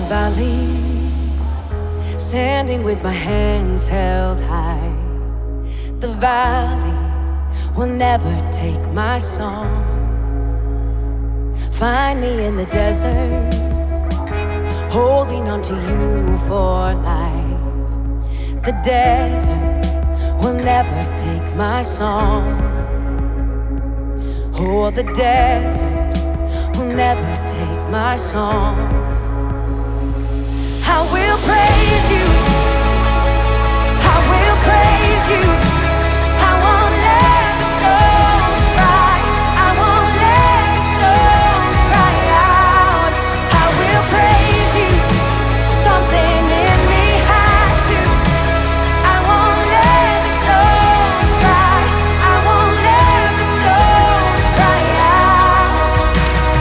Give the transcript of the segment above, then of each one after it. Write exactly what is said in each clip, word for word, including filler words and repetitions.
valley, standing with my hands held high. The valley will never take my song. Find me in the desert, holding on to you for life. The desert will never take my song. Oh, the desert will never take my song. I will praise you, I will praise you. I won't let the stones cry, I won't let the stones cry out. I will praise you, something in me has to. I won't let the stones cry, I won't let the stones cry out.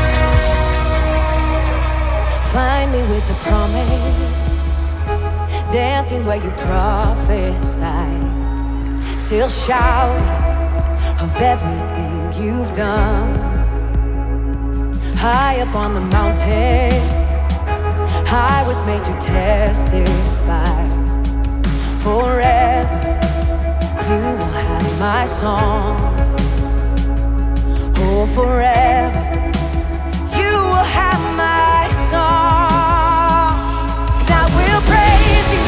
Find me with the promise, dancing where you prophesied, still shouting of everything you've done. High up on the mountain, I was made to testify. Forever, you will have my song. Oh, forever, you will have my song. I will praise you,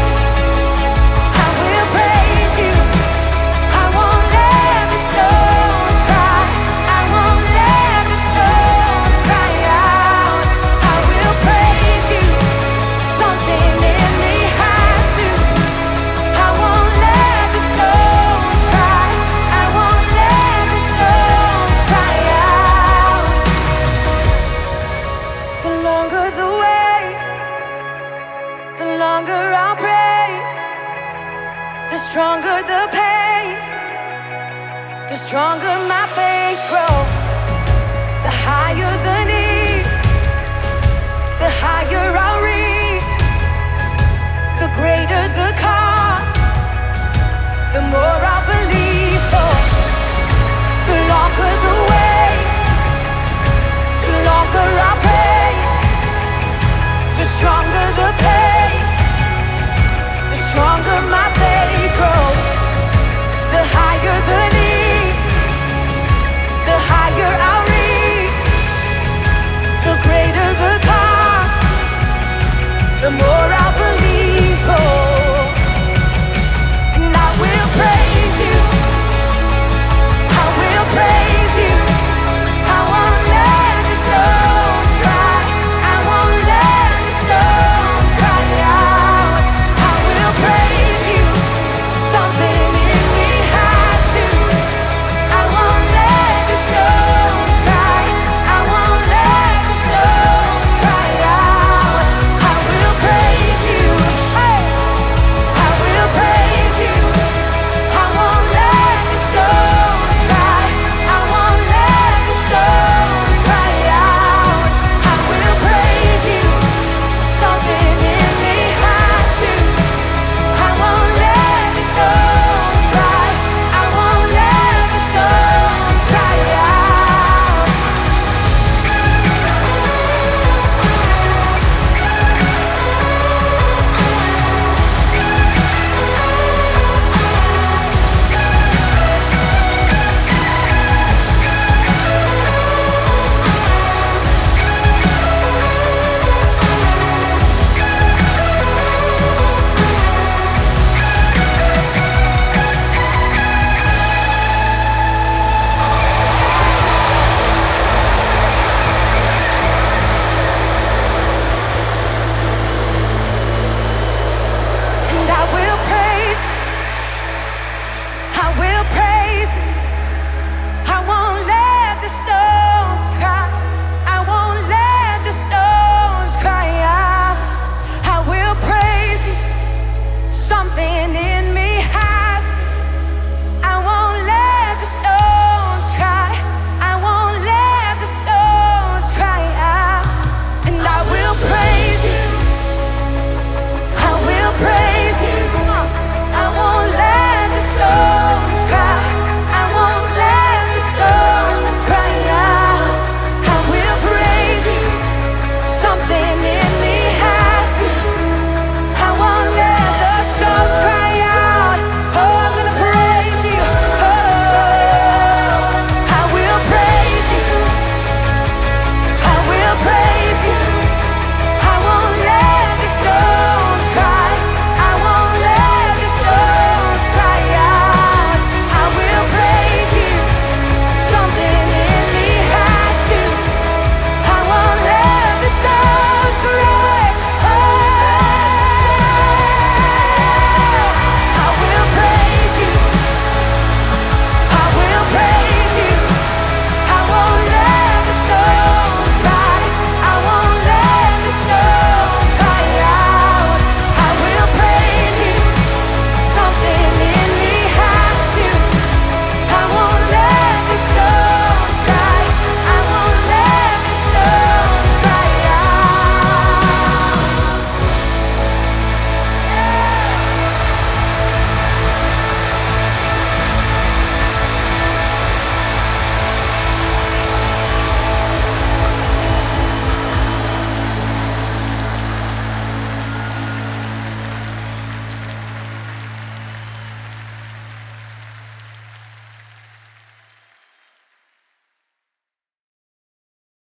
I will praise you. I won't let the stones cry, I won't let the stones cry out. I will praise you, something in me has to. I won't let the stones cry, I won't let the stones cry out. The longer the wait, the longer I'll praise, the stronger the pain, the stronger my faith grows. The higher the need, the higher I'll reach, the greater the call.